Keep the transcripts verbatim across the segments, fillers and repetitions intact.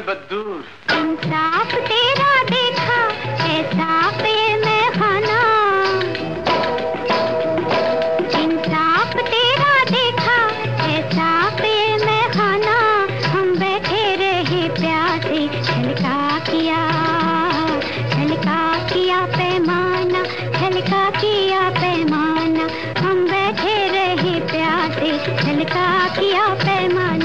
में बदूर। इंसाफ तेरा देखा ऐसा पे मैं खाना, इंसाफ तेरा देखा ऐसा पे मैं खाना। हम बैठे रहे प्यासे, छलका किया छलका किया पैमाना, छलका किया पैमाना। हम बैठे रहे प्यासे, छलका किया पैमाना।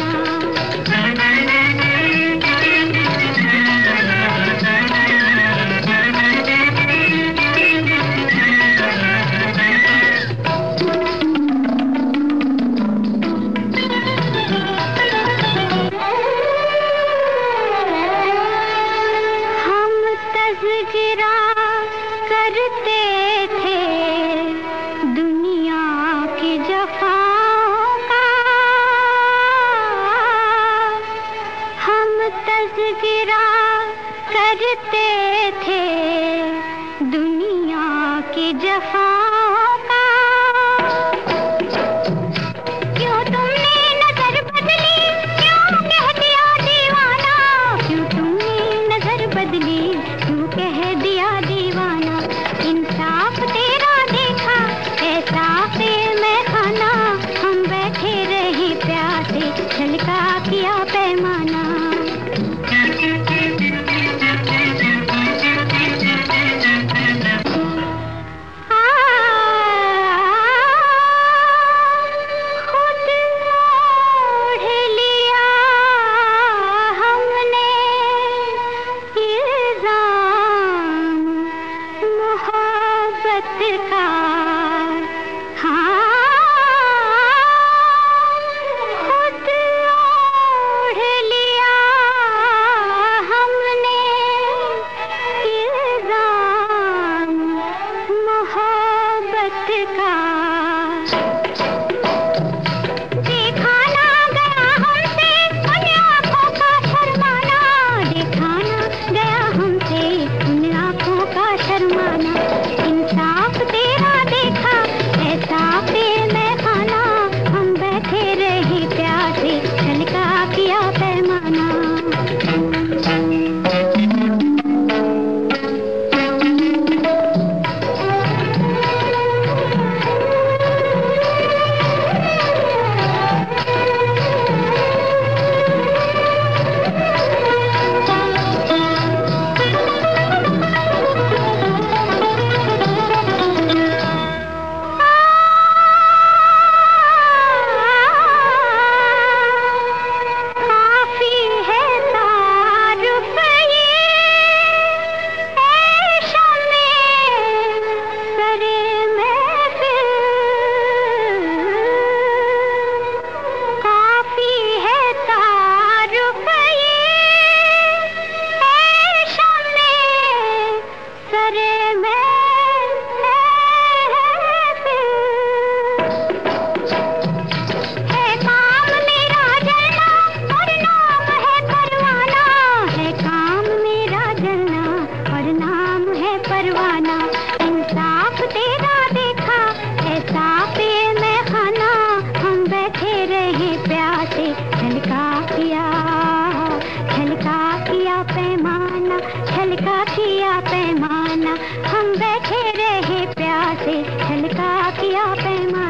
गिरा करते थे दुनिया की जफाओं का, हम तज़किरा करते थे दुनिया की जफाओं का। क्यों तुमने नजर बदली, क्यों कह दिया दीवाना, क्यों तुमने नजर बदली, कह दिया दीवाना। इंसाफ तेरा देखा ऐसा पे मैं खाना। हम बैठे रहे प्यासे, छलका किया पैमाना। का हाँ, खुद ओढ़ लिया हमने इल्ज़ाम मोहब्बत का। देखा ना गया हमसे उन आँखों का शर्माना, देखा ना गया हमसे उन आँखों का शर्माना। इंसाफ तेरा देखा ऐसा पे मैं खाना। हम बैठे रहे प्यासे, छलका किया पैमाना। परवाना इंसाफ तेरा देखा ऐसा पे मैं खाना। हम बैठे रहे प्यासे, छलका किया छलका किया पैमाना, छलका किया पैमाना। हम बैठे रहे प्यासे, छलका किया पैमाना।